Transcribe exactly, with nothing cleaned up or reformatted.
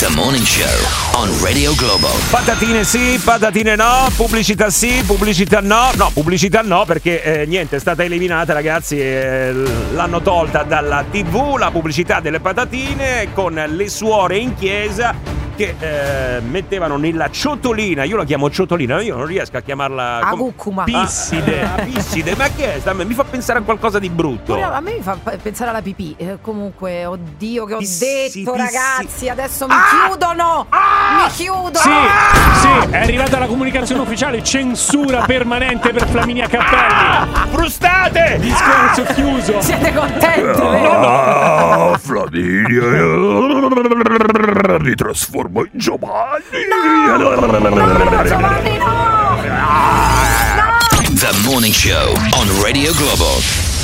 The Morning Show on Radio Globo. Patatine sì, patatine no, pubblicità sì, pubblicità no. No, pubblicità no perché eh, niente, è stata eliminata, ragazzi, eh, l'hanno tolta dalla tivù la pubblicità delle patatine con le suore in chiesa che eh, mettevano nella ciotolina, io la chiamo ciotolina, io non riesco a chiamarla a cuccuma. Pisside. Ah, pisside, ma che è? Mi fa pensare a qualcosa di brutto. A me mi fa pensare alla pipì. Eh, comunque, oddio, che ho Pissi, detto, pissi. ragazzi, adesso mi Ah! chiudono! Ah! Mi chiudono! Sì, sì, è arrivata la comunicazione ufficiale, censura permanente per Flaminia Cappelli. Ah! Frustate! Discorso chiuso. Siete contenti? Ah, Flaminia, mi trasformo in Giovanni. No, Giovanni, no! The Morning Show on Radio Globo.